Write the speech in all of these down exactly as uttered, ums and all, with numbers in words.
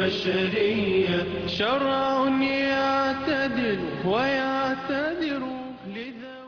البشرية شرع يعتدل ويعتذر لذوي.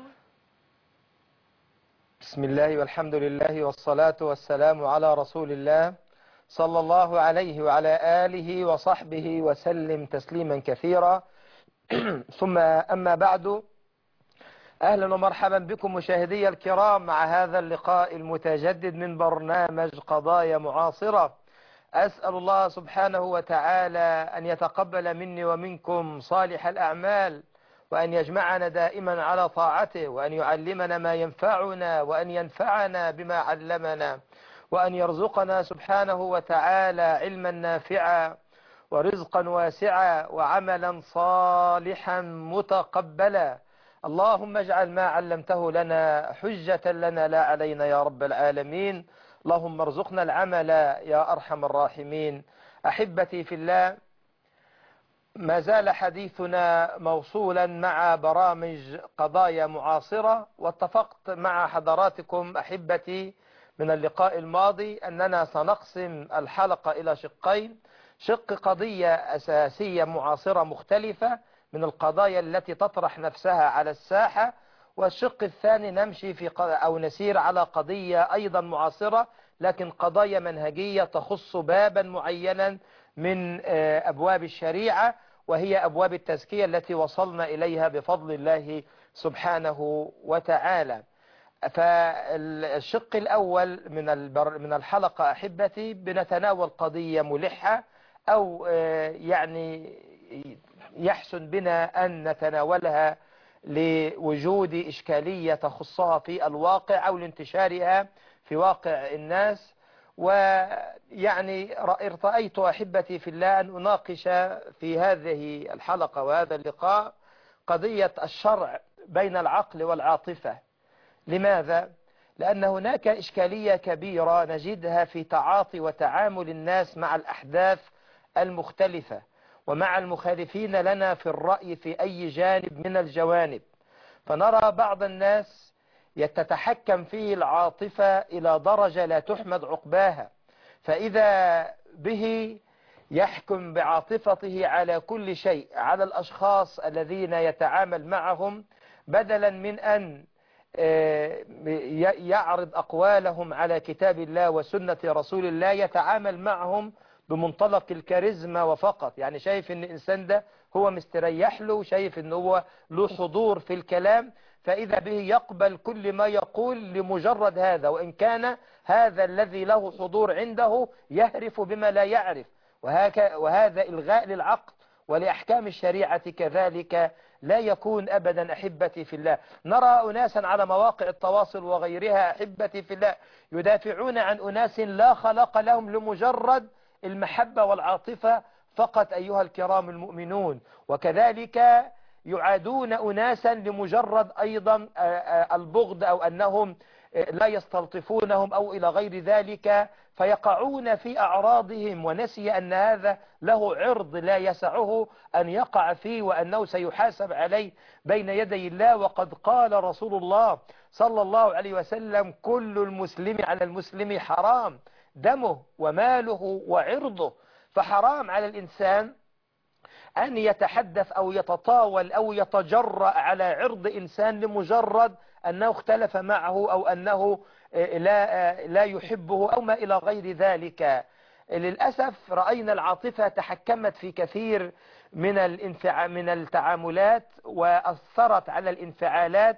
بسم الله والحمد لله والصلاة والسلام على رسول الله صلى الله عليه وعلى آله وصحبه وسلم تسليما كثيرا. ثم أما بعد، أهلا ومرحبا بكم مشاهدي الكرام مع هذا اللقاء المتجدد من برنامج قضايا معاصرة. أسأل الله سبحانه وتعالى أن يتقبل مني ومنكم صالح الأعمال، وأن يجمعنا دائما على طاعته، وأن يعلمنا ما ينفعنا، وأن ينفعنا بما علمنا، وأن يرزقنا سبحانه وتعالى علما نافعا ورزقا واسعا وعملا صالحا متقبلا. اللهم اجعل ما علمته لنا حجة لنا لا علينا يا رب العالمين. اللهم ارزقنا العمل يا أرحم الراحمين. أحبتي في الله، ما زال حديثنا موصولا مع برامج قضايا معاصرة، واتفقت مع حضراتكم أحبتي من اللقاء الماضي أننا سنقسم الحلقة إلى شقين: شق قضية أساسية معاصرة مختلفة من القضايا التي تطرح نفسها على الساحة، والشق الثاني نمشي في أو نسير على قضية أيضا معاصرة لكن قضايا منهجية تخص بابا معينا من أبواب الشريعة، وهي أبواب التزكية التي وصلنا إليها بفضل الله سبحانه وتعالى. فالشق الأول من البر من الحلقة أحبتي بنتناول قضية ملحة، أو يعني يحسن بنا أن نتناولها لوجود إشكالية تخصها في الواقع أو لانتشارها في واقع الناس. ويعني رأيت أحبتي في الله أن أناقش في هذه الحلقة وهذا اللقاء قضية الشرع بين العقل والعاطفة. لماذا؟ لأن هناك إشكالية كبيرة نجدها في تعاطي وتعامل الناس مع الأحداث المختلفة ومع المخالفين لنا في الرأي في أي جانب من الجوانب. فنرى بعض الناس يتتحكم فيه العاطفة إلى درجة لا تحمد عقباها، فإذا به يحكم بعاطفته على كل شيء، على الأشخاص الذين يتعامل معهم، بدلا من أن يعرض أقوالهم على كتاب الله وسنة رسول الله يتعامل معهم بمنطلق الكاريزما وفقط. يعني شايف ان الانسان ده هو مستريح له، شايف ان هو له حضور في الكلام، فإذا به يقبل كل ما يقول لمجرد هذا، وإن كان هذا الذي له حضور عنده يهرف بما لا يعرف. وهذا إلغاء للعقل ولأحكام الشريعة كذلك لا يكون أبدا أحبتي في الله. نرى أناسا على مواقع التواصل وغيرها أحبتي في الله يدافعون عن أناس لا خلق لهم لمجرد المحبة والعاطفة فقط أيها الكرام المؤمنون، وكذلك يعادون أناسا لمجرد أيضا البغض أو أنهم لا يستلطفونهم أو إلى غير ذلك، فيقعون في أعراضهم ونسي أن هذا له عرض لا يسعه أن يقع فيه، وأنه سيحاسب عليه بين يدي الله. وقد قال رسول الله صلى الله عليه وسلم: كل المسلم على المسلم حرام دمه وماله وعرضه. فحرام على الإنسان أن يتحدث أو يتطاول أو يتجرأ على عرض إنسان لمجرد أنه اختلف معه أو أنه لا لا يحبه أو ما إلى غير ذلك. للأسف رأينا العاطفة تحكمت في كثير من الانفع من التعاملات، وأثرت على الانفعالات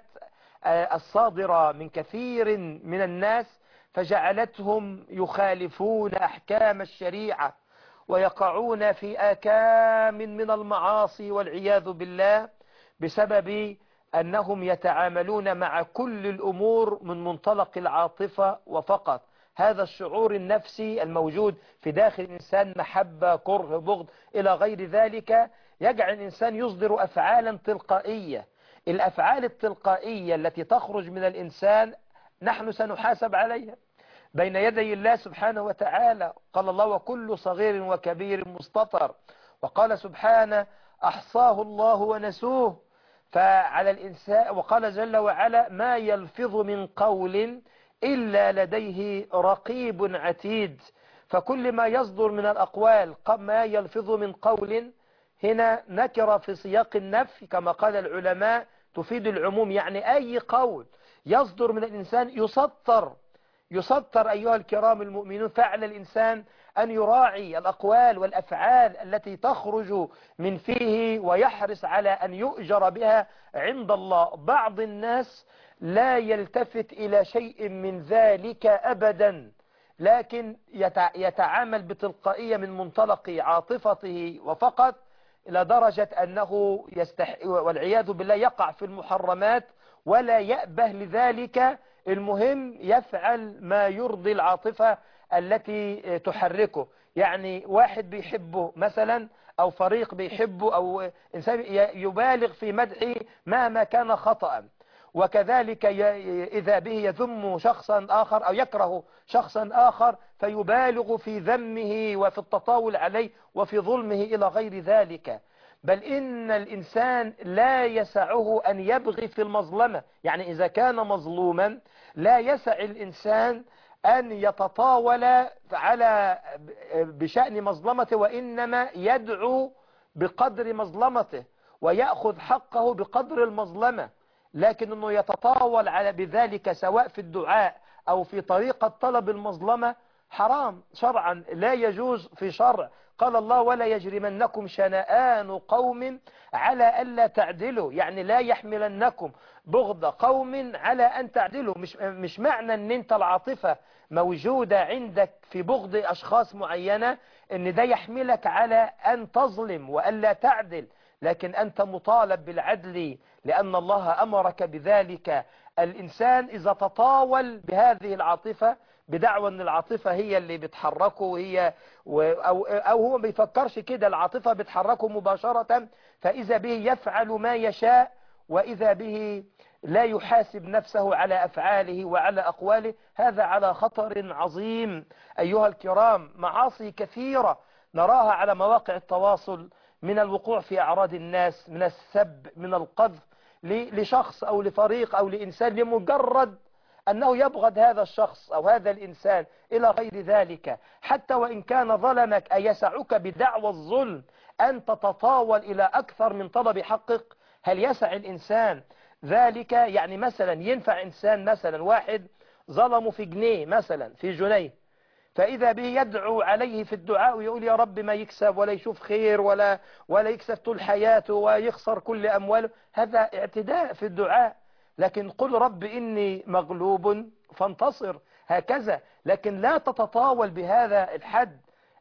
الصادرة من كثير من الناس، فجعلتهم يخالفون أحكام الشريعة ويقعون في آكام من المعاصي والعياذ بالله، بسبب أنهم يتعاملون مع كل الأمور من منطلق العاطفة وفقط. هذا الشعور النفسي الموجود في داخل الإنسان، محبة، كره، بغض إلى غير ذلك، يجعل الإنسان يصدر أفعالا تلقائية. الأفعال التلقائية التي تخرج من الإنسان نحن سنحاسب عليها بين يدي الله سبحانه وتعالى. قال الله: وكل صغير وكبير مستطر. وقال سبحانه: أحصاه الله ونسوه. فعلى الإنسان، وقال جل وعلا: ما يلفظ من قول إلا لديه رقيب عتيد. فكل ما يصدر من الأقوال ما يلفظ من قول، هنا نكرة في سياق النفي كما قال العلماء تفيد العموم، يعني أي قول يصدر من الإنسان يسطر يسطر أيها الكرام المؤمنون. فعل الإنسان أن يراعي الأقوال والأفعال التي تخرج من فيه ويحرص على أن يؤجر بها عند الله. بعض الناس لا يلتفت إلى شيء من ذلك أبدا، لكن يتعامل بتلقائية من منطلق عاطفته وفقط، إلى درجة أنه يستح... والعياذ بالله يقع في المحرمات ولا يأبه لذلك. المهم يفعل ما يرضي العاطفة التي تحركه. يعني واحد بيحبه مثلا، أو فريق بيحبه، أو إنسان يبالغ في مدحه مهما كان خطأ، وكذلك إذا به يذم شخصا آخر أو يكره شخصا آخر فيبالغ في ذمه وفي التطاول عليه وفي ظلمه إلى غير ذلك. بل إن الإنسان لا يسعه أن يبغي في المظلمة، يعني إذا كان مظلوما لا يسع الإنسان أن يتطاول على بشأن مظلمته، وإنما يدعو بقدر مظلمته ويأخذ حقه بقدر المظلمة. لكن أنه يتطاول على بذلك سواء في الدعاء أو في طريقة طلب المظلمة حرام شرعا، لا يجوز في شرع. قال الله: ولا يجرمنكم شنآن قوم على ألا تعدلوا، يعني لا يحملنكم بغض قوم على أن تعدلوا. مش, مش معنى أن أنت العاطفة موجودة عندك في بغض أشخاص معينة أن ده يحملك على أن تظلم وألا تعدل، لكن أنت مطالب بالعدل لأن الله أمرك بذلك. الإنسان إذا تطاول بهذه العاطفة بدعوى أن العاطفة هي اللي بتحركه وهي أو, أو هو ما بيفكرش كده، العاطفة بتحركه مباشرة، فإذا به يفعل ما يشاء، وإذا به لا يحاسب نفسه على أفعاله وعلى أقواله. هذا على خطر عظيم أيها الكرام. معاصي كثيرة نراها على مواقع التواصل، من الوقوع في أعراض الناس، من السب، من القذف لشخص أو لفريق أو لإنسان لمجرد أنه يبغض هذا الشخص أو هذا الإنسان إلى غير ذلك. حتى وإن كان ظلمك أيسعك بدعوى الظلم أن تتطاول إلى أكثر من طلب حقك؟ هل يسع الإنسان ذلك؟ يعني مثلا ينفع إنسان مثلا واحد ظلمه في جنيه مثلا، في جنيه، فإذا به يدعو عليه في الدعاء ويقول يا رب ما يكسب ولا يشوف خير ولا ولا يكسب طول حياته ويخسر كل أمواله؟ هذا اعتداء في الدعاء. لكن قل رب إني مغلوب فانتصر، هكذا. لكن لا تتطاول بهذا الحد،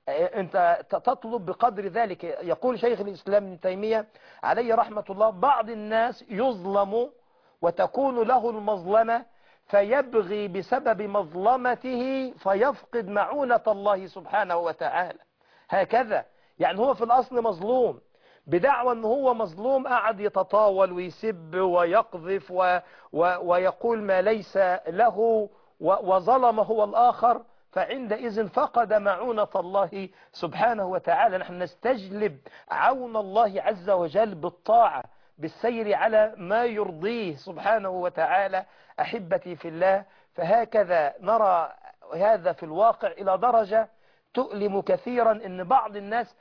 أنت تطلب بقدر ذلك. يقول شيخ الإسلام ابن تيمية عليه رحمة الله: بعض الناس يظلم وتكون له المظلمة فيبغي بسبب مظلمته فيفقد معونة الله سبحانه وتعالى. هكذا، يعني هو في الأصل مظلوم، بدعوى أنه هو مظلوم قعد يتطاول ويسب ويقذف و و ويقول ما ليس له و وظلم هو الآخر، فعندئذ فقد معونة الله سبحانه وتعالى. نحن نستجلب عون الله عز وجل بالطاعة، بالسير على ما يرضيه سبحانه وتعالى. أحبتي في الله، فهكذا نرى هذا في الواقع إلى درجة تؤلم كثيرا، إن بعض الناس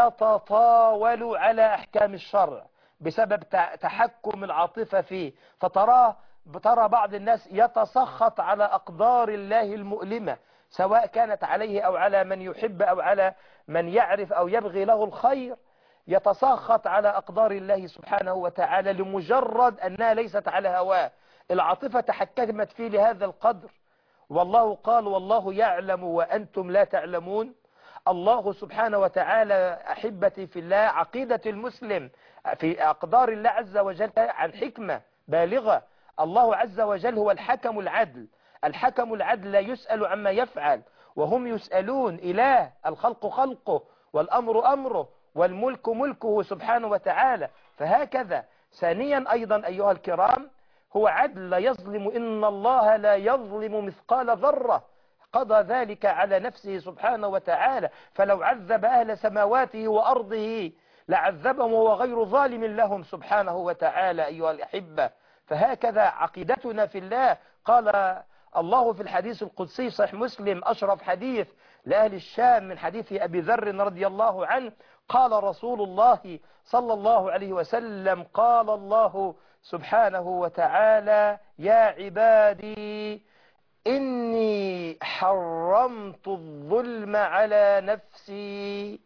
يتطاول على أحكام الشرع بسبب تحكم العاطفة فيه، فتراه ترى بعض الناس يتسخط على أقدار الله المؤلمة، سواء كانت عليه أو على من يحب أو على من يعرف أو يبغي له الخير. يتسخط على أقدار الله سبحانه وتعالى لمجرد أنها ليست على هواه، العاطفة تحكمت فيه لهذا القدر. والله قال: والله يعلم وأنتم لا تعلمون. الله سبحانه وتعالى أحبتي في الله، عقيدة المسلم في أقدار الله عز وجل عن حكمة بالغة. الله عز وجل هو الحكم العدل، الحكم العدل لا يسأل عما يفعل وهم يسألون. إله، الخلق خلقه والأمر أمره والملك ملكه سبحانه وتعالى. فهكذا. ثانيا أيضا أيها الكرام، هو عدل لا يظلم، إن الله لا يظلم مثقال ذرة، قضى ذلك على نفسه سبحانه وتعالى. فلو عذب أهل سماواته وأرضه لعذبهم وهو غير ظالم لهم سبحانه وتعالى أيها الأحبة. فهكذا عقيدتنا في الله. قال الله في الحديث القدسي صحيح مسلم أشرف حديث: لأهل الشام من حديث أبي ذر رضي الله عنه قال رسول الله صلى الله عليه وسلم قال الله سبحانه وتعالى يا عبادي إني حرمت الظلم على نفسي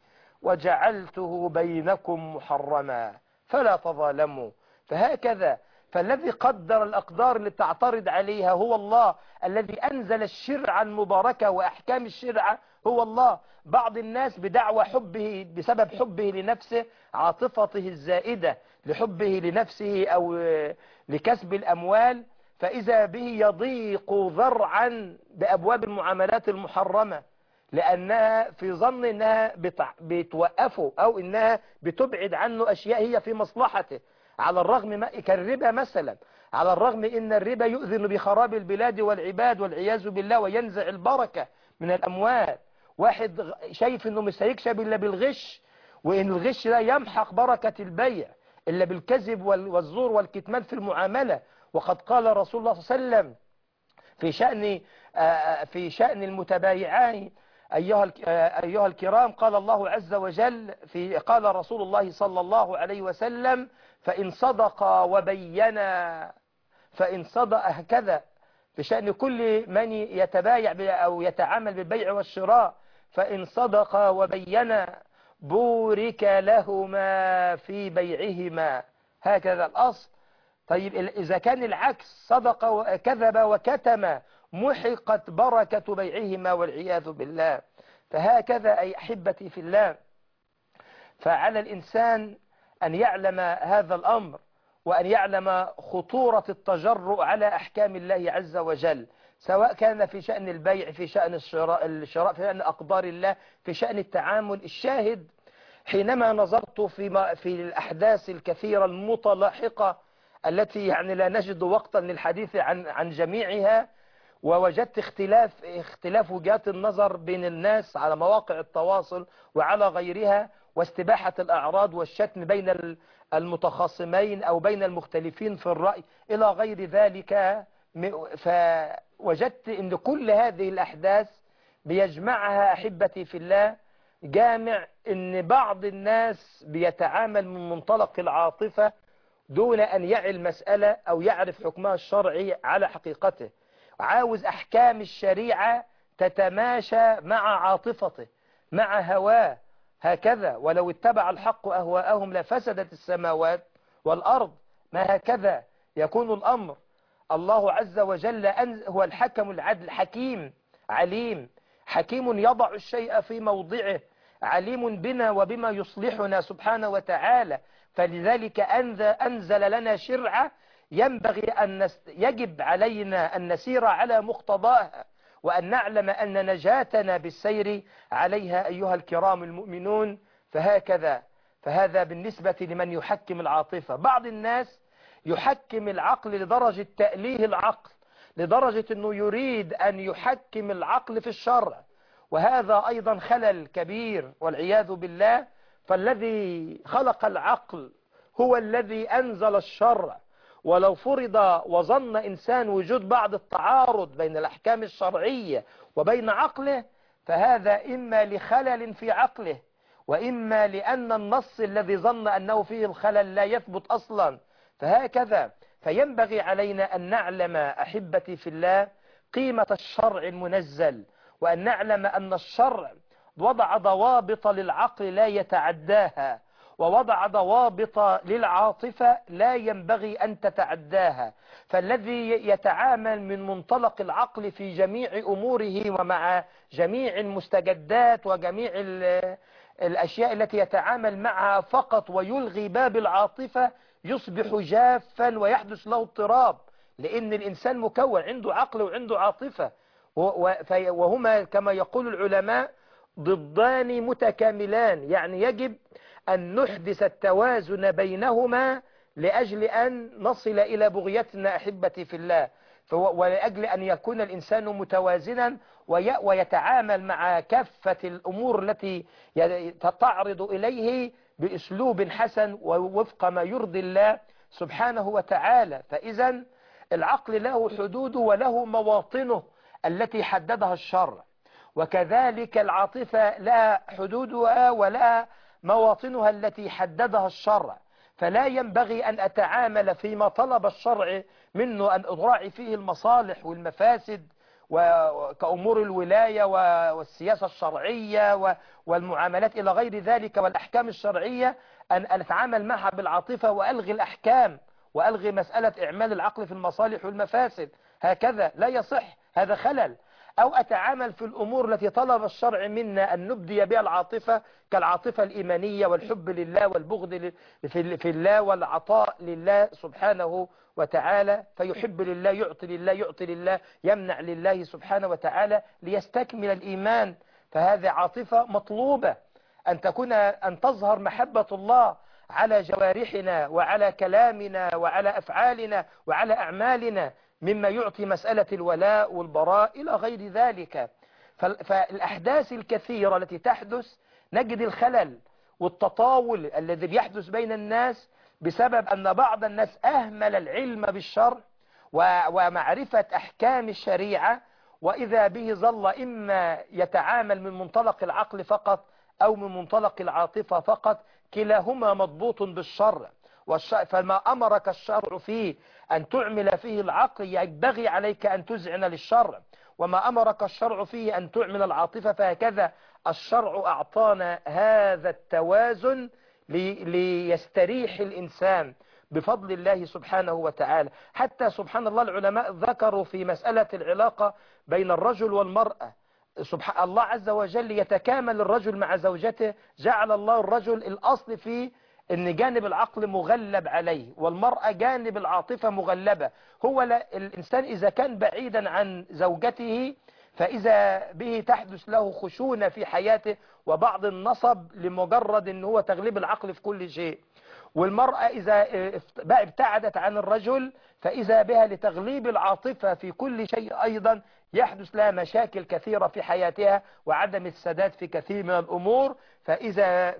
وجعلته بينكم محرما فلا تظالموا. فهكذا فالذي قدر الأقدار اللي تعترض عليها هو الله، الذي أنزل الشرع المباركة وأحكام الشرع هو الله. بعض الناس بدعوى حبه بسبب حبه لنفسه، عاطفته الزائدة لحبه لنفسه أو لكسب الأموال، فإذا به يضيق ذرعا بأبواب المعاملات المحرمة، لأنها في ظن أنها بتوقفه أو أنها بتبعد عنه أشياء هي في مصلحته، على الرغم ما كالربا مثلا، على الرغم أن الربا يؤذن بخراب البلاد والعباد والعياذ بالله وينزع البركة من الأموال. واحد شايف أنه مش هيكسب إلا بالغش، وأن الغش لا يمحق بركة البيع إلا بالكذب والزور والكتمان في المعاملة. وقد قال رسول الله صلى الله عليه وسلم في شأن في شأن المتبايعان أيها أيها الكرام، قال الله عز وجل في قال رسول الله صلى الله عليه وسلم فإن صدقا وبينا فإن صدق هكذا في شأن كل من يتبايع أو يتعامل بالبيع والشراء، فإن صدقا وبينا بورك لهما في بيعهما. هكذا الأصل. طيب إذا كان العكس صدق وكذب وكتم محقت بركة بيعهما والعياذ بالله. فهكذا أي أحبتي في الله، فعلى الإنسان أن يعلم هذا الأمر، وأن يعلم خطورة التجرؤ على أحكام الله عز وجل، سواء كان في شأن البيع، في شأن الشراء، الشراء في شأن أقدار الله، في شأن التعامل. الشاهد حينما نظرت في في الأحداث الكثيرة المتلاحقة التي يعني لا نجد وقتا للحديث عن عن جميعها، ووجدت اختلاف اختلاف وجهات النظر بين الناس على مواقع التواصل وعلى غيرها، واستباحة الأعراض والشتم بين المتخاصمين أو بين المختلفين في الرأي إلى غير ذلك. فوجدت أن كل هذه الأحداث بيجمعها أحبتي في الله جامع أن بعض الناس بيتعامل من منطلق العاطفة دون أن يعي المسألة أو يعرف حكمها الشرعي على حقيقته، عاوز أحكام الشريعة تتماشى مع عاطفته مع هواه. هكذا ولو اتبع الحق أهواءهم لفسدت السماوات والأرض. ما هكذا يكون الأمر. الله عز وجل هو الحكم العدل، حكيم عليم، حكيم يضع الشيء في موضعه، عليم بنا وبما يصلحنا سبحانه وتعالى. فلذلك أنزل لنا شرعة ينبغي أن نست... يجب علينا أن نسير على مقتضاها، وأن نعلم أن نجاتنا بالسير عليها أيها الكرام المؤمنون. فهكذا فهذا بالنسبة لمن يحكم العاطفة. بعض الناس يحكم العقل لدرجة تأليه العقل، لدرجة أنه يريد أن يحكم العقل في الشرع، وهذا أيضا خلل كبير والعياذ بالله. فالذي خلق العقل هو الذي أنزل الشرع، ولو فرض وظن إنسان وجود بعض التعارض بين الأحكام الشرعية وبين عقله، فهذا إما لخلل في عقله، وإما لأن النص الذي ظن أنه فيه الخلل لا يثبت أصلا. فهكذا فينبغي علينا أن نعلم أحبتي في الله قيمة الشرع المنزل، وأن نعلم أن الشرع وضع ضوابط للعقل لا يتعداها، ووضع ضوابط للعاطفة لا ينبغي أن تتعداها. فالذي يتعامل من منطلق العقل في جميع أموره ومع جميع المستجدات وجميع الأشياء التي يتعامل معها فقط ويلغي باب العاطفة يصبح جافا ويحدث له اضطراب، لأن الإنسان مكون عنده عقل وعنده عاطفة، وهما كما يقول العلماء ضدان متكاملان. يعني يجب أن نحدث التوازن بينهما لأجل أن نصل إلى بغيتنا أحبتي في الله، ولأجل أن يكون الإنسان متوازنا ويتعامل مع كافة الأمور التي تعرض إليه بأسلوب حسن ووفق ما يرضي الله سبحانه وتعالى. فإذا العقل له حدوده وله مواطنه التي حددها الشرع، وكذلك العاطفة لها حدودها ولها مواطنها التي حددها الشرع، فلا ينبغي أن أتعامل فيما طلب الشرع منه أن أراعي فيه المصالح والمفاسد وكأمور الولاية والسياسة الشرعية والمعاملات إلى غير ذلك والأحكام الشرعية، أن أتعامل معها بالعاطفة وألغي الأحكام وألغي مسألة إعمال العقل في المصالح والمفاسد. هكذا لا يصح، هذا خلل. أو أتعامل في الأمور التي طلب الشرع منا أن نبدي بها العاطفة كالعاطفة الإيمانية والحب لله والبغض في الله والعطاء لله سبحانه وتعالى، فيحب لله يعطي لله يعطي لله يمنع لله سبحانه وتعالى ليستكمل الإيمان. فهذه عاطفة مطلوبة أن تكون أن تظهر محبة الله على جوارحنا وعلى كلامنا وعلى أفعالنا وعلى أعمالنا، مما يعطي مسألة الولاء والبراء إلى غير ذلك. فالأحداث الكثيرة التي تحدث نجد الخلل والتطاول الذي بيحدث بين الناس بسبب أن بعض الناس أهمل العلم بالشرع ومعرفة أحكام الشريعة، وإذا به ظل إما يتعامل من منطلق العقل فقط أو من منطلق العاطفة فقط، كلاهما مضبوط بالشرع. فما أمرك الشرع فيه أن تعمل فيه العقل ينبغي عليك أن تذعن للشرع، وما أمرك الشرع فيه أن تعمل العاطفة فهكذا. الشرع أعطانا هذا التوازن ليستريح الإنسان بفضل الله سبحانه وتعالى. حتى سبحان الله العلماء ذكروا في مسألة العلاقة بين الرجل والمرأة، سبحان الله عز وجل يتكامل الرجل مع زوجته، جعل الله الرجل الأصل فيه ان جانب العقل مغلب عليه والمرأة جانب العاطفة مغلبة. هو الإنسان إذا كان بعيدا عن زوجته فإذا به تحدث له خشونة في حياته وبعض النصب لمجرد ان هو تغليب العقل في كل شيء. والمرأة إذا ابتعدت عن الرجل فإذا بها لتغليب العاطفة في كل شيء أيضا يحدث لها مشاكل كثيرة في حياتها وعدم السداد في كثير من الأمور. فإذا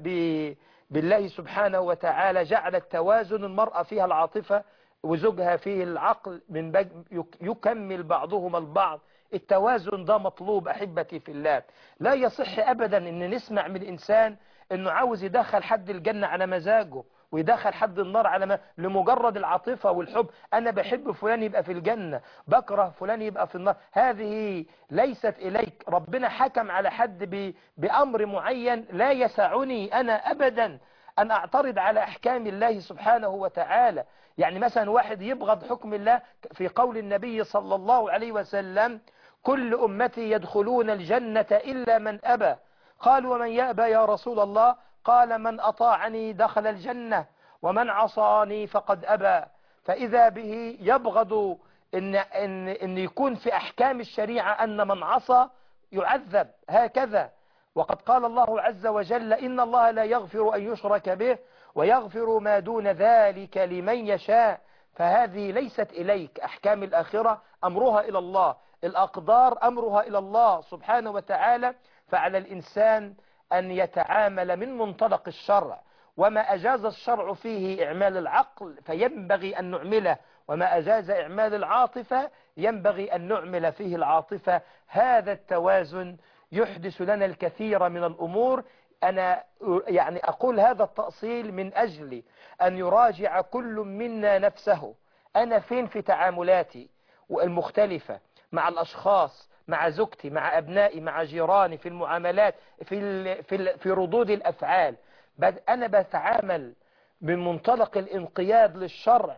بالله سبحانه وتعالى جعل التوازن، المرأة فيها العاطفة وزوجها فيه العقل، من بج... يكمل بعضهما البعض. التوازن ده مطلوب أحبتي في الله. لا يصح أبدا أن نسمع من إنسان أنه عاوز يدخل حد الجنة على مزاجه ويدخل حد النار على ما لمجرد العاطفة والحب. أنا بحب فلان يبقى في الجنة، بكره فلان يبقى في النار. هذه ليست إليك. ربنا حكم على حد ب... بأمر معين، لا يسعني أنا أبدا أن أعترض على أحكام الله سبحانه وتعالى. يعني مثلا واحد يبغض حكم الله في قول النبي صلى الله عليه وسلم: كل أمتي يدخلون الجنة إلا من أبى. قالوا: ومن يأبى يا رسول الله؟ قال: من أطاعني دخل الجنة ومن عصاني فقد أبى. فإذا به يبغض إن, إن, إن يكون في أحكام الشريعة أن من عصى يعذب هكذا. وقد قال الله عز وجل: إن الله لا يغفر أن يشرك به ويغفر ما دون ذلك لمن يشاء. فهذه ليست إليك. أحكام الآخرة أمرها إلى الله، الأقدار أمرها إلى الله سبحانه وتعالى. فعلى الإنسان أن يتعامل من منطلق الشرع، وما أجاز الشرع فيه إعمال العقل فينبغي أن نعمله، وما أجاز إعمال العاطفة ينبغي أن نعمل فيه العاطفة. هذا التوازن يحدث لنا الكثير من الأمور. أنا يعني أقول هذا التأصيل من أجل أن يراجع كل منا نفسه. أنا فين في تعاملاتي المختلفة مع الأشخاص، مع زوجتي، مع أبنائي، مع جيراني، في المعاملات، في ال في ال في ردود الأفعال. أنا بتعامل من منطلق الانقياد للشرع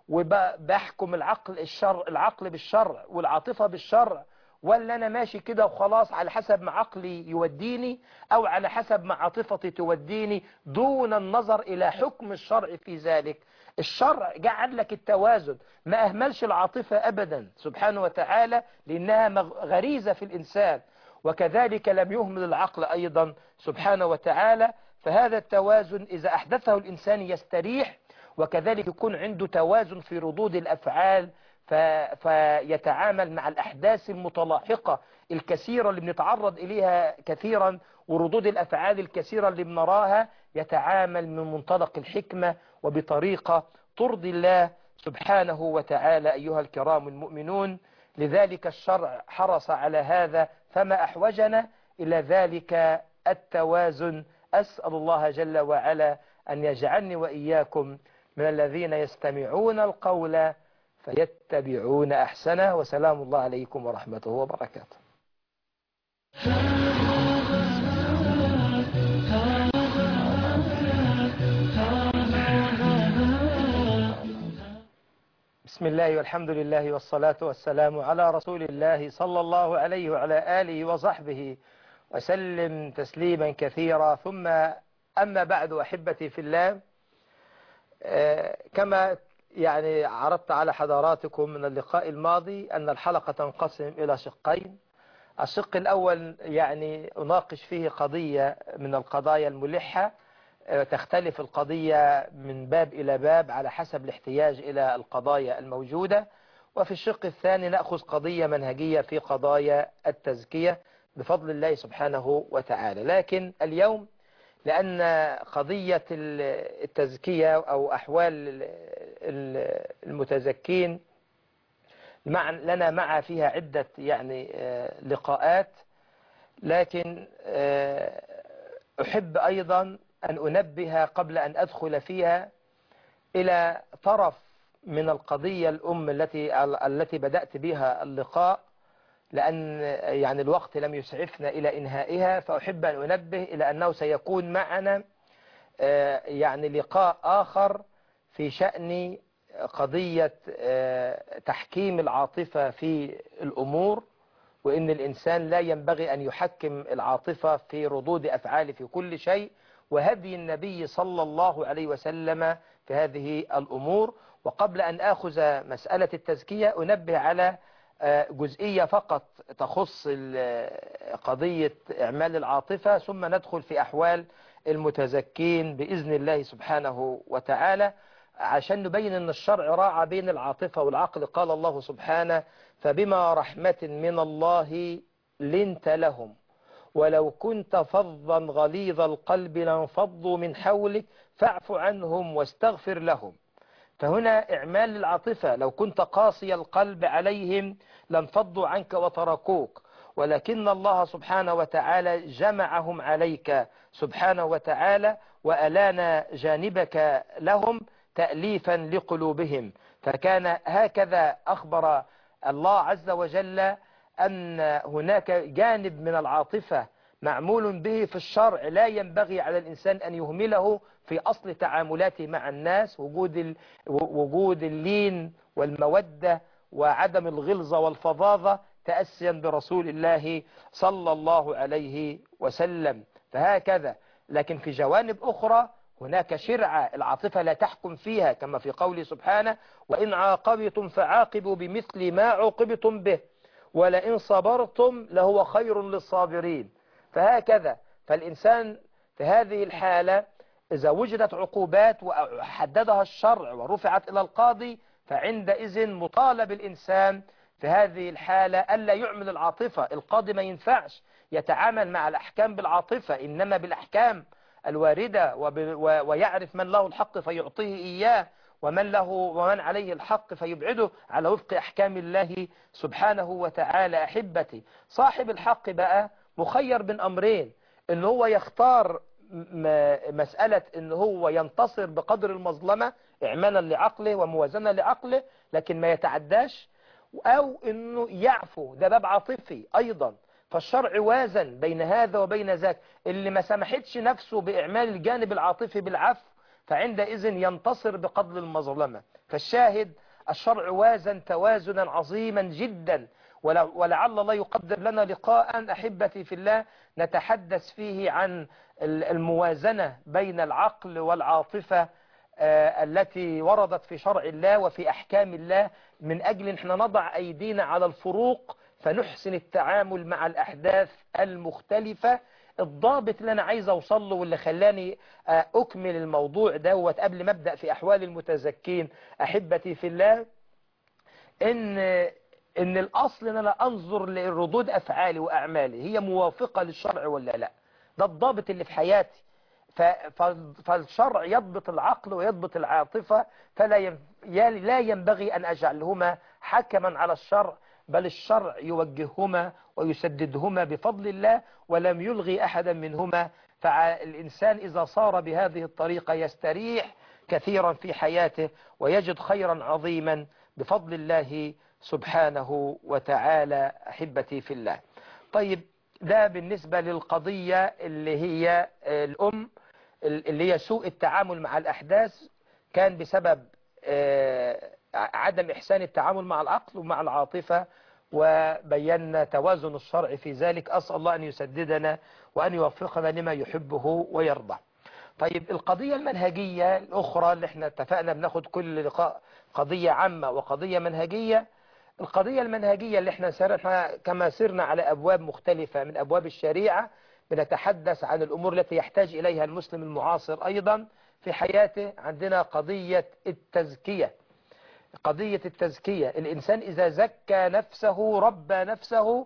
وبحكم العقل الشرع العقل بالشرع والعاطفة بالشرع، ولا أنا ماشي كده وخلاص على حسب ما عقلي يوديني أو على حسب ما عاطفتي توديني دون النظر إلى حكم الشرع في ذلك. الشرع جعل لك التوازن، ما أهملش العاطفة أبدا سبحانه وتعالى لأنها غريزة في الإنسان، وكذلك لم يهمل العقل أيضا سبحانه وتعالى. فهذا التوازن إذا أحدثه الإنسان يستريح، وكذلك يكون عنده توازن في ردود الأفعال فيتعامل مع الأحداث المتلاحقة الكثيرة اللي بنتعرض إليها كثيرا وردود الأفعال الكثيرة اللي بنراها، يتعامل من منطلق الحكمة وبطريقة ترضي الله سبحانه وتعالى. أيها الكرام المؤمنون، لذلك الشرع حرص على هذا فما أحوجنا إلى ذلك التوازن. أسأل الله جل وعلا أن يجعلني وإياكم من الذين يستمعون القول فيتبعون أحسنه. وسلام الله عليكم ورحمته وبركاته. بسم الله والحمد لله والصلاة والسلام على رسول الله صلى الله عليه وعلى آله وصحبه وسلم تسليما كثيرا. ثم أما بعد، أحبتي في الله، كما يعني عرضت على حضراتكم من اللقاء الماضي أن الحلقة تنقسم إلى شقين. الشق الأول يعني أناقش فيه قضية من القضايا الملحة، تختلف القضية من باب إلى باب على حسب الاحتياج إلى القضايا الموجودة. وفي الشق الثاني نأخذ قضية منهجية في قضايا التزكية بفضل الله سبحانه وتعالى. لكن اليوم لأن قضية التزكية أو أحوال المتزكين مع لنا مع فيها عدة يعني لقاءات، لكن أحب أيضا أن أنبه قبل أن أدخل فيها إلى طرف من القضية الأم التي التي بدأت بها اللقاء، لأن يعني الوقت لم يسعفنا إلى إنهائها، فأحب أن أنبه إلى أنه سيكون معنا يعني لقاء آخر في شأن قضية تحكيم العاطفة في الأمور، وإن الإنسان لا ينبغي أن يحكم العاطفة في ردود أفعاله في كل شيء، وهدي النبي صلى الله عليه وسلم في هذه الأمور. وقبل أن أخذ مسألة التزكية أنبه على جزئية فقط تخص قضية إعمال العاطفة، ثم ندخل في أحوال المتزكين بإذن الله سبحانه وتعالى، عشان نبين أن الشرع راعى بين العاطفة والعقل. قال الله سبحانه: فبما رحمة من الله لنت لهم ولو كنت فظا غليظ القلب لانفضوا من حولك فاعف عنهم واستغفر لهم. فهنا إعمال العاطفة، لو كنت قاسي القلب عليهم لانفضوا عنك وتركوك، ولكن الله سبحانه وتعالى جمعهم عليك سبحانه وتعالى وألان جانبك لهم تأليفا لقلوبهم. فكان هكذا أخبر الله عز وجل أن هناك جانب من العاطفة معمول به في الشرع لا ينبغي على الإنسان أن يهمله في أصل تعاملاته مع الناس، وجود وجود اللين والمودة وعدم الغلظة والفظاظة تأسيا برسول الله صلى الله عليه وسلم. فهكذا. لكن في جوانب أخرى هناك شرعة العاطفة لا تحكم فيها، كما في قوله سبحانه: وإن عاقبتم فعاقبوا بمثل ما عوقبتم به ولئن صبرتم لهو خير للصابرين. فهكذا. فالإنسان في هذه الحالة إذا وجدت عقوبات وحددها الشرع ورفعت إلى القاضي، فعندئذ مطالب الإنسان في هذه الحالة ألا يعمل العاطفة. القاضي ما ينفعش يتعامل مع الأحكام بالعاطفة، إنما بالأحكام الواردة، ويعرف من له الحق فيعطيه إياه، ومن له ومن عليه الحق فيبعده على وفق أحكام الله سبحانه وتعالى. أحبتي، صاحب الحق بقى مخير بين أمرين: إن هو يختار مسألة إن هو ينتصر بقدر المظلمة إعمالا لعقله وموازنة لعقله لكن ما يتعداش، أو إنه يعفو، ده باب عاطفي أيضا. فالشرع وازن بين هذا وبين ذاك. اللي ما سمحتش نفسه بإعمال الجانب العاطفي بالعفو فعندئذ ينتصر بقدر المظلمة. فالشاهد الشرع وازن توازنا عظيما جدا، ولعل الله يقدر لنا لقاء أحبتي في الله نتحدث فيه عن الموازنة بين العقل والعاطفة التي وردت في شرع الله وفي أحكام الله، من أجل أن احنا نضع أيدينا على الفروق فنحسن التعامل مع الأحداث المختلفة. الضابط اللي أنا عايز أوصل له واللي خلاني أكمل الموضوع دوت قبل ما أبدأ في أحوال المتزكين أحبتي في الله، إن إن الأصل أن أنا أنظر لردود أفعالي وأعمالي هي موافقة للشرع ولا لا. ده الضابط اللي في حياتي. فالشرع يضبط العقل ويضبط العاطفة، فلا لا ينبغي أن أجعلهما حكما على الشرع، بل الشرع يوجههما ويسددهما بفضل الله، ولم يلغي أحدا منهما. فالإنسان إذا صار بهذه الطريقة يستريح كثيرا في حياته ويجد خيرا عظيما بفضل الله سبحانه وتعالى. أحبتي في الله، طيب ده بالنسبة للقضية اللي هي الأم، اللي هي سوء التعامل مع الأحداث كان بسبب عدم إحسان التعامل مع العقل ومع العاطفة، وبينا توازن الشرع في ذلك. أسأل الله أن يسددنا وأن يوفقنا لما يحبه ويرضى. طيب القضية المنهجية الأخرى اللي احنا اتفقنا بناخد كل لقاء قضية عامة وقضية منهجية. القضية المنهجية اللي احنا سرنا كما سرنا على أبواب مختلفة من أبواب الشريعة، بنتحدث عن الأمور التي يحتاج إليها المسلم المعاصر أيضا في حياته. عندنا قضية التزكية. قضية التزكية، الإنسان إذا زكى نفسه ربى نفسه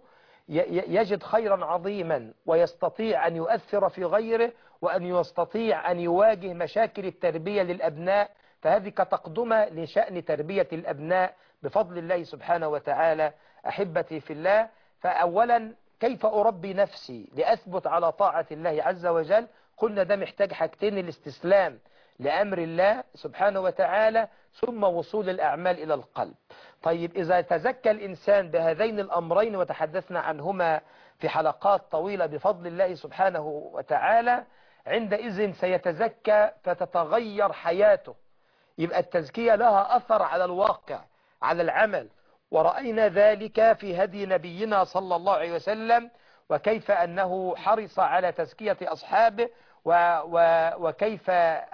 يجد خيرا عظيما، ويستطيع أن يؤثر في غيره، وأن يستطيع أن يواجه مشاكل التربية للأبناء. فهذه كتقدمة لشأن تربية الأبناء بفضل الله سبحانه وتعالى. أحبتي في الله، فأولا كيف أربي نفسي لأثبت على طاعة الله عز وجل؟ قلنا ده محتاج حاجتين: الاستسلام لأمر الله سبحانه وتعالى، ثم وصول الأعمال إلى القلب. طيب إذا تزكى الإنسان بهذين الأمرين وتحدثنا عنهما في حلقات طويلة بفضل الله سبحانه وتعالى، عندئذ سيتزكى فتتغير حياته. يبقى التزكية لها أثر على الواقع، على العمل، ورأينا ذلك في هدي نبينا صلى الله عليه وسلم، وكيف أنه حرص على تزكية أصحابه، و و وكيف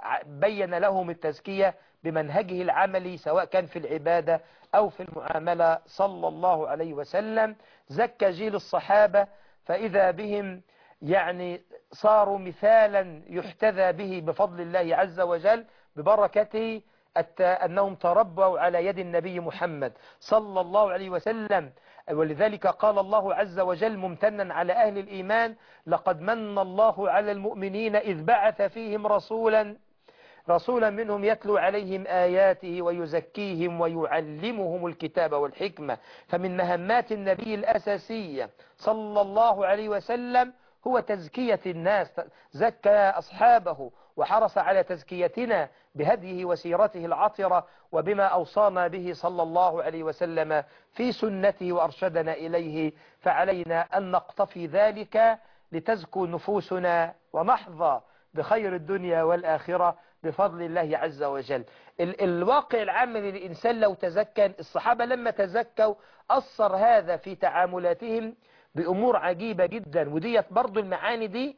بين لهم التزكية بمنهجه العملي سواء كان في العبادة أو في المعاملة صلى الله عليه وسلم. زكى جيل الصحابة فإذا بهم يعني صاروا مثالا يحتذى به بفضل الله عز وجل، ببركته أنهم تربوا على يد النبي محمد صلى الله عليه وسلم. ولذلك قال الله عز وجل ممتنا على أهل الإيمان: لقد من الله على المؤمنين إذ بعث فيهم رسولا رسولا منهم يتلو عليهم آياته ويزكيهم ويعلمهم الكتاب والحكمة. فمن مهمات النبي الأساسية صلى الله عليه وسلم هو تزكية الناس. زكى أصحابه وحرص على تزكيتنا بهديه وسيرته العطرة وبما أوصانا به صلى الله عليه وسلم في سنته وأرشدنا إليه. فعلينا أن نقتفي ذلك لتزكو نفوسنا ونحظى بخير الدنيا والآخرة بفضل الله عز وجل. ال الواقع العام للإنسان لو تزكى، الصحابة لما تزكوا أثر هذا في تعاملاتهم بأمور عجيبة جدا. وديت برضو المعاني دي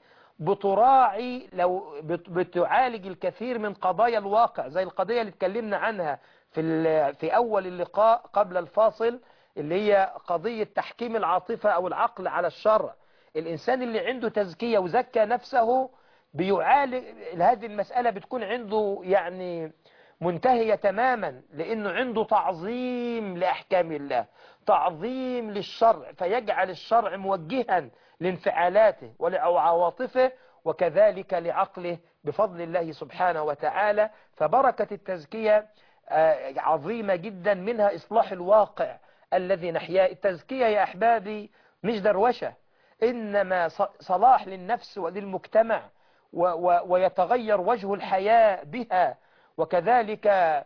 بتراعي لو بتعالج الكثير من قضايا الواقع، زي القضية اللي اتكلمنا عنها في في أول اللقاء قبل الفاصل، اللي هي قضية تحكيم العاطفة أو العقل على الشرع. الإنسان اللي عنده تزكية وزكى نفسه بيعالج هذه المسألة، بتكون عنده يعني منتهية تماما، لأنه عنده تعظيم لأحكام الله، تعظيم للشرع، فيجعل الشرع موجها لانفعالاته ولعواطفه وكذلك لعقله بفضل الله سبحانه وتعالى. فبركة التزكية عظيمة جدا، منها إصلاح الواقع الذي نحياه. التزكية يا أحبابي مش دروشة، إنما صلاح للنفس وللمجتمع، ويتغير وجه الحياة بها، وكذلك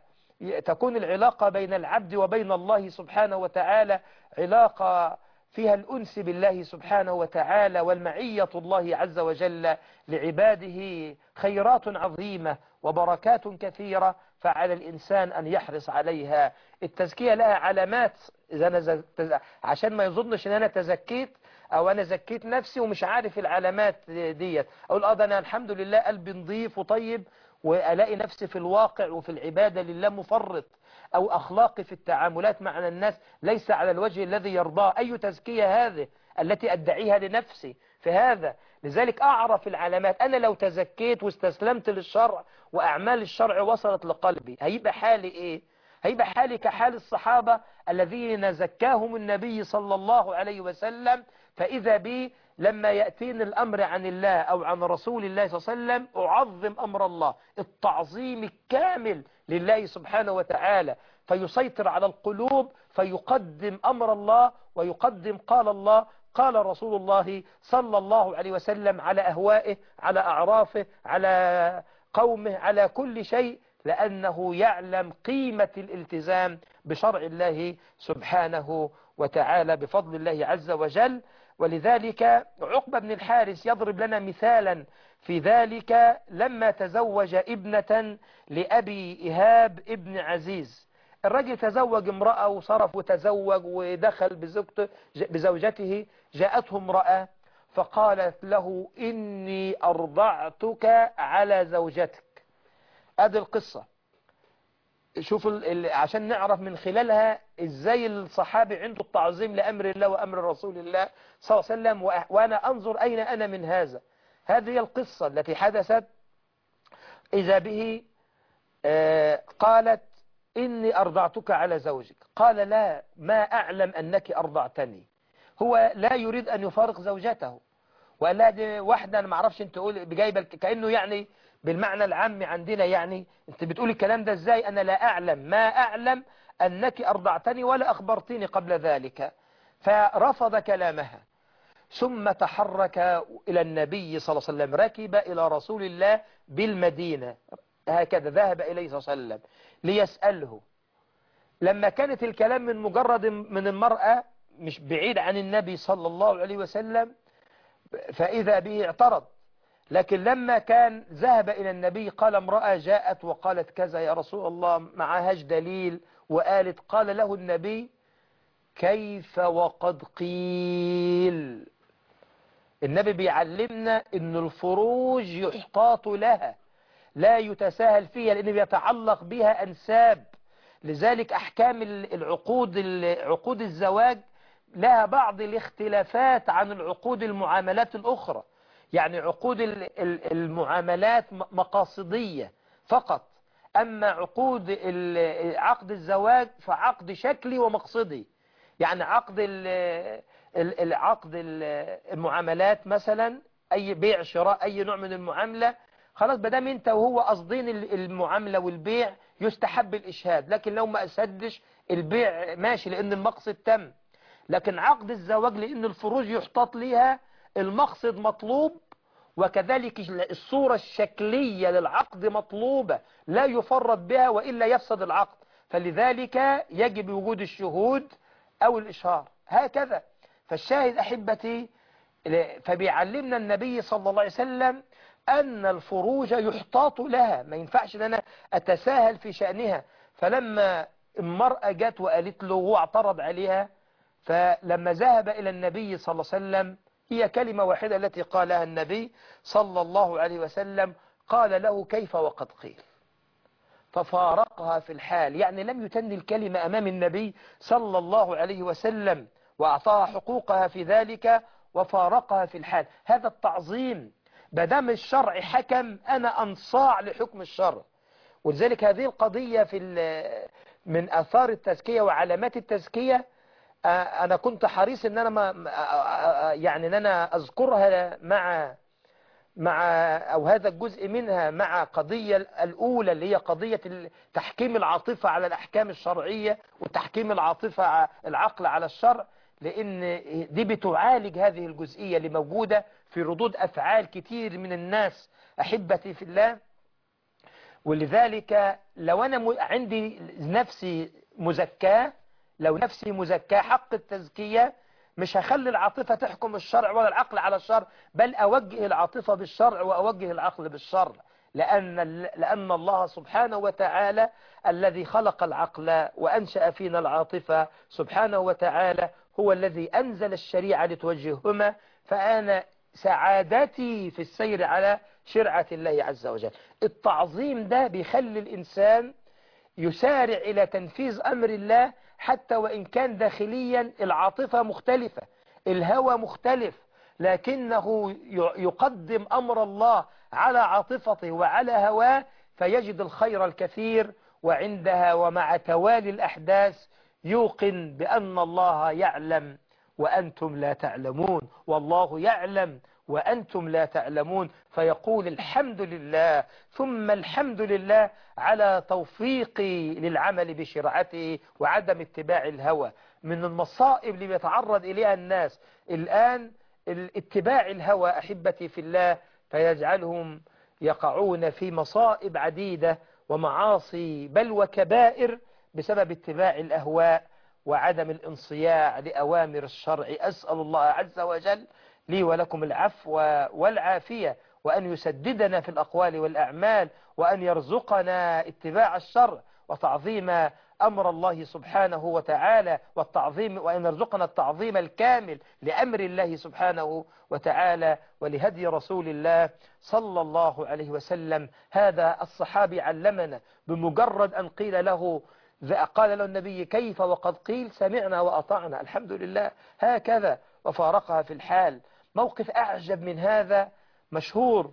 تكون العلاقة بين العبد وبين الله سبحانه وتعالى علاقة فيها الأنس بالله سبحانه وتعالى والمعية الله عز وجل لعباده. خيرات عظيمة وبركات كثيرة، فعلى الإنسان أن يحرص عليها. التزكية لها علامات، إذا أنا عشان ما يظنش أن أنا تزكيت أو أنا زكيت نفسي ومش عارف العلامات ديت، أقول آه ده أنا الحمد لله قلبي نظيف وطيب، وألاقي نفسي في الواقع وفي العبادة لله مفرط، أو أخلاقي في التعاملات مع الناس ليس على الوجه الذي يرضاه. أي تزكية هذه التي أدعيها لنفسي في هذا؟ لذلك أعرف العلامات. أنا لو تزكيت واستسلمت للشرع وأعمال الشرع وصلت لقلبي، هيبقى حالي إيه؟ هيبقى حالي كحال الصحابة الذين زكاهم النبي صلى الله عليه وسلم. فإذا بي لما يأتيني الأمر عن الله أو عن رسول الله صلى الله عليه وسلم أعظم أمر الله التعظيم الكامل لله سبحانه وتعالى، فيسيطر على القلوب، فيقدم أمر الله ويقدم قال الله قال رسول الله صلى الله عليه وسلم على أهوائه، على أعرافه، على قومه، على كل شيء، لأنه يعلم قيمة الالتزام بشرع الله سبحانه وتعالى بفضل الله عز وجل. ولذلك عقبة بن الحارث يضرب لنا مثالا في ذلك لما تزوج ابنة لأبي إيهاب ابن عزيز. الرجل تزوج امرأة وصرف وتزوج ودخل بزوجته بزوجته، جاءته امرأة فقالت له إني أرضعتك على زوجتك. هذه القصة شوف عشان نعرف من خلالها ازاي الصحابي عنده التعظيم لأمر الله وأمر رسول الله صلى الله عليه وسلم، وأنا أنظر أين أنا من هذا. هذه هي القصة التي حدثت. إذا به قالت إني أرضعتك على زوجك، قال لا ما أعلم أنك أرضعتني. هو لا يريد أن يفارق زوجته، وقال لها دي واحدة أنا ما اعرفش أنت تقول بجايبة، كأنه يعني بالمعنى العام عندنا يعني أنت بتقول الكلام ده إزاي، أنا لا أعلم ما أعلم أنك أرضعتني ولا أخبرتني قبل ذلك. فرفض كلامها، ثم تحرك إلى النبي صلى الله عليه وسلم، ركب إلى رسول الله بالمدينة، هكذا ذهب إليه صلى الله عليه وسلم ليسأله. لما كانت الكلام من مجرد من المرأة مش بعيد عن النبي صلى الله عليه وسلم فإذا به اعترض، لكن لما كان ذهب إلى النبي قال امرأة جاءت وقالت كذا يا رسول الله معهاش دليل وقالت، قال له النبي كيف وقد قيل. النبي بيعلمنا ان الفروج يحتاط لها لا يتساهل فيها، لأنه بيتعلق بها أنساب. لذلك أحكام العقود عقود الزواج لها بعض الاختلافات عن العقود المعاملات الأخرى. يعني عقود المعاملات مقاصدية فقط، أما عقود عقد الزواج فعقد شكلي ومقصدي. يعني عقد العقد المعاملات مثلا أي بيع شراء أي نوع من المعاملة، خلاص بدام انت وهو قصدين المعاملة والبيع يستحب الإشهاد، لكن لو ما أشهدش البيع ماشي لأن المقصد تم. لكن عقد الزواج لأن الفروج يحتاط لها المقصد مطلوب، وكذلك الصورة الشكلية للعقد مطلوبة لا يفرط بها وإلا يفسد العقد، فلذلك يجب وجود الشهود أو الإشهار هكذا. فالشاهد أحبتي، فبيعلمنا النبي صلى الله عليه وسلم أن الفروج يحتاط لها، ما ينفعش أن أنا أتساهل في شأنها. فلما المرأة جت وقالت له واعترض عليها، فلما ذهب إلى النبي صلى الله عليه وسلم هي كلمة واحدة التي قالها النبي صلى الله عليه وسلم، قال له كيف وقد قيل، ففارقها في الحال، يعني لم يتن الكلمة أمام النبي صلى الله عليه وسلم وأعطاها حقوقها في ذلك وفارقها في الحال. هذا التعظيم، بدم الشرع حكم أنا أنصاع لحكم الشرع. ولذلك هذه القضية في من آثار التزكية وعلامات التزكية أنا كنت حريص أن أنا ما يعني أن أنا أذكرها مع مع أو هذا الجزء منها مع قضية الأولى اللي هي قضية تحكيم العاطفة على الأحكام الشرعية وتحكيم العاطفة العقل على الشرع، لأن دي بتعالج هذه الجزئية اللي موجودة في ردود أفعال كتير من الناس أحبتي في الله. ولذلك لو أنا عندي نفسي مزكاة، لو نفسي مزكاة حق التزكية، مش هخلي العاطفة تحكم الشرع ولا العقل على الشرع، بل أوجه العاطفة بالشرع وأوجه العقل بالشرع، لأن, لأن الله سبحانه وتعالى الذي خلق العقل وأنشأ فينا العاطفة سبحانه وتعالى هو الذي أنزل الشريعة لتوجههما. فأنا سعادتي في السير على شرعة الله عز وجل. التعظيم ده بيخلي الإنسان يسارع إلى تنفيذ أمر الله، حتى وإن كان داخليا العاطفة مختلفة، الهوى مختلف، لكنه يقدم أمر الله على عاطفته وعلى هواه فيجد الخير الكثير. وعندها ومع توالي الأحداث يوقن بأن الله يعلم وأنتم لا تعلمون، والله يعلم وأنتم لا تعلمون. فيقول الحمد لله ثم الحمد لله على توفيقي للعمل بشرعته وعدم اتباع الهوى. من المصائب اللي بيتعرض إليها الناس الآن اتباع الهوى أحبتي في الله، فيجعلهم يقعون في مصائب عديدة ومعاصي بل وكبائر بسبب اتباع الأهواء وعدم الانصياع لأوامر الشرع. أسأل الله عز وجل لي ولكم العفو والعافية، وأن يسددنا في الأقوال والأعمال، وأن يرزقنا اتباع الشرع وتعظيم أمر الله سبحانه وتعالى والتعظيم، وأن يرزقنا التعظيم الكامل لأمر الله سبحانه وتعالى ولهدي رسول الله صلى الله عليه وسلم. هذا الصحابي علمنا بمجرد أن قيل له قال له النبي كيف وقد قيل سمعنا وأطعنا، الحمد لله، هكذا وفارقها في الحال. موقف أعجب من هذا مشهور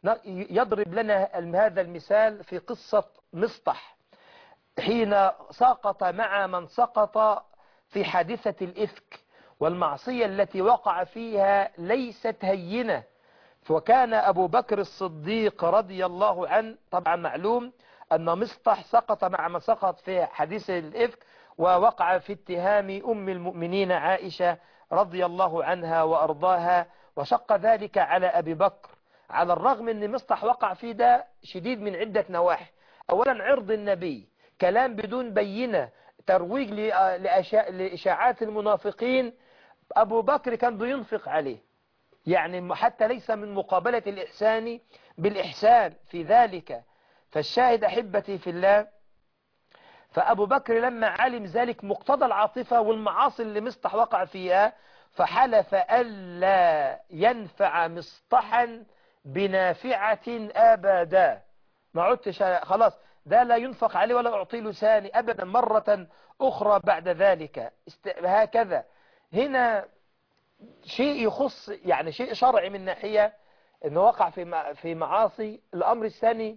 يضرب لنا هذا المثال في قصة مصطح حين سقط مع من سقط في حادثة الإفك، والمعصية التي وقع فيها ليست هينة. وكان أبو بكر الصديق رضي الله عنه، طبعا معلوم أن مصطح سقط مع من سقط في حديث الإفك، ووقع في اتهام أم المؤمنين عائشة رضي الله عنها وأرضاها، وشق ذلك على أبي بكر، على الرغم أن مصطح وقع فيه ده شديد من عدة نواحي. أولا عرض النبي، كلام بدون بينة، ترويج لإشاعات المنافقين، أبو بكر كان بينفق عليه، يعني حتى ليس من مقابلة الإحسان بالإحسان في ذلك. فالشاهد أحبتي في الله، فأبو بكر لما علم ذلك مقتضى العاطفة والمعاصي اللي مصطح وقع فيها، فحلف ألا ينفع مصطحا بنافعة أبدا، ما عدتش خلاص ده لا ينفق عليه ولا أعطي له ثاني أبدا مرة أخرى بعد ذلك. هكذا هنا شيء يخص يعني شيء شرعي من ناحية أنه وقع في في معاصي. الأمر الثاني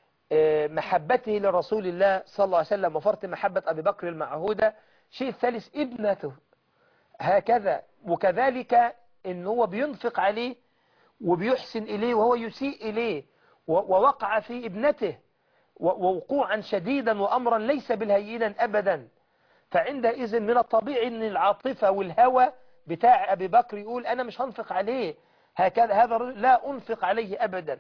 محبته لرسول الله صلى الله عليه وسلم وفرط محبة أبي بكر المعهودة. شيء الثالث ابنته هكذا، وكذلك أنه هو بينفق عليه وبيحسن إليه وهو يسيء إليه، ووقع في ابنته ووقوعا شديدا وأمرا ليس بالهينا أبدا. فعندئذ من الطبيعي أن العاطفة والهوى بتاع أبي بكر يقول أنا مش هنفق عليه، هكذا هذا لا أنفق عليه أبدا.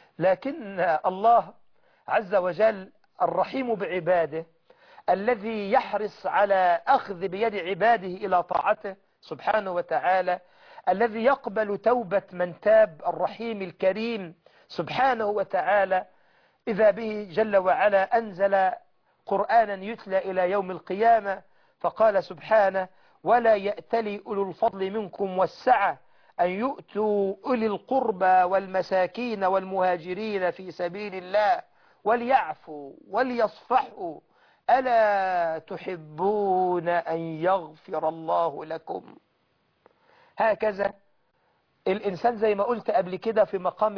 لكن الله عز وجل الرحيم بعباده الذي يحرص على أخذ بيد عباده إلى طاعته سبحانه وتعالى، الذي يقبل توبة من تاب، الرحيم الكريم سبحانه وتعالى، إذا به جل وعلا أنزل قرآنا يتلى إلى يوم القيامة، فقال سبحانه ولا يأتلي أولو الفضل منكم والسعة أن يؤتوا أولي القربى والمساكين والمهاجرين في سبيل الله وليعفوا وليصفحوا ألا تحبون أن يغفر الله لكم. هكذا الإنسان زي ما قلت قبل كده في مقام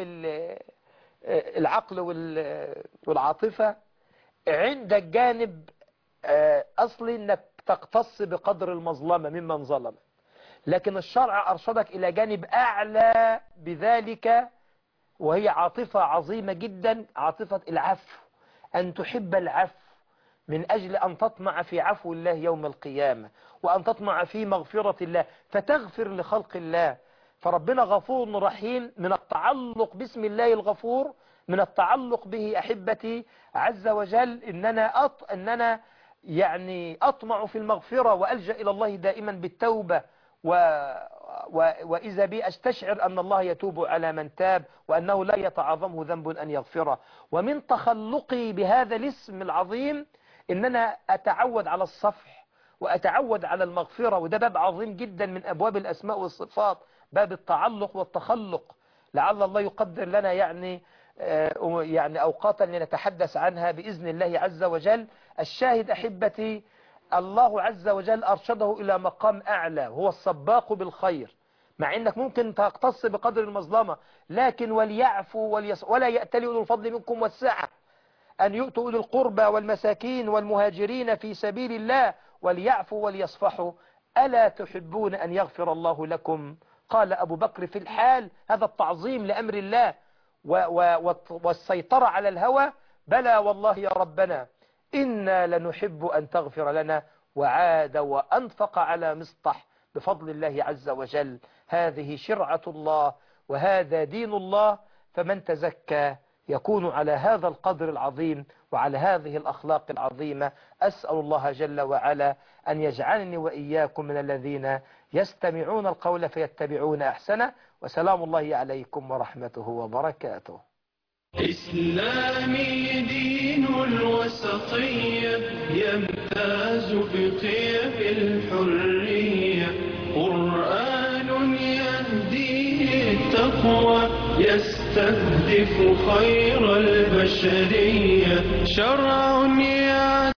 العقل والعاطفة، عندك جانب أصلي أنك تقتص بقدر المظلمة ممن ظلم، لكن الشرع أرشدك إلى جانب أعلى بذلك، وهي عاطفة عظيمة جدا، عاطفة العفو، أن تحب العفو من أجل أن تطمع في عفو الله يوم القيامة، وأن تطمع في مغفرة الله فتغفر لخلق الله. فربنا غفور رحيم، من التعلق باسم الله الغفور، من التعلق به أحبتي عز وجل إننا أط... إننا يعني أطمع في المغفرة وألجأ إلى الله دائما بالتوبة، و... و... وإذا بي أستشعر أن الله يتوب على من تاب وأنه لا يتعظمه ذنب أن يغفره. ومن تخلقي بهذا الاسم العظيم إننا أتعود على الصفح وأتعود على المغفرة، وده باب عظيم جدا من أبواب الأسماء والصفات، باب التعلق والتخلق. لعل الله يقدر لنا يعني يعني أوقاتا لنتحدث عنها بإذن الله عز وجل. الشاهد أحبتي، الله عز وجل أرشده إلى مقام أعلى، هو السباق بالخير، مع أنك ممكن تقتص بقدر المظلمة، لكن وليعفوا وليص... ولا يأتلي أولو الفضل منكم والسعة أن يؤتوا أولي القربى والمساكين والمهاجرين في سبيل الله وليعفوا وليصفحوا ألا تحبون أن يغفر الله لكم؟ قال أبو بكر في الحال هذا التعظيم لأمر الله والسيطرة على الهوى: بلى والله يا ربنا إنا لنحب أن تغفر لنا. وعاد وأنفق على مصطح بفضل الله عز وجل. هذه شرعة الله وهذا دين الله، فمن تزكى يكون على هذا القدر العظيم وعلى هذه الأخلاق العظيمة. أسأل الله جل وعلا أن يجعلني وإياكم من الذين يستمعون القول فيتبعون أحسنه. وسلام الله عليكم ورحمته وبركاته. إسلامي دين الوسطية يمتاز بقيم الحرية، قرآن يهدي للتقوى يستهدف خير البشرية، شرع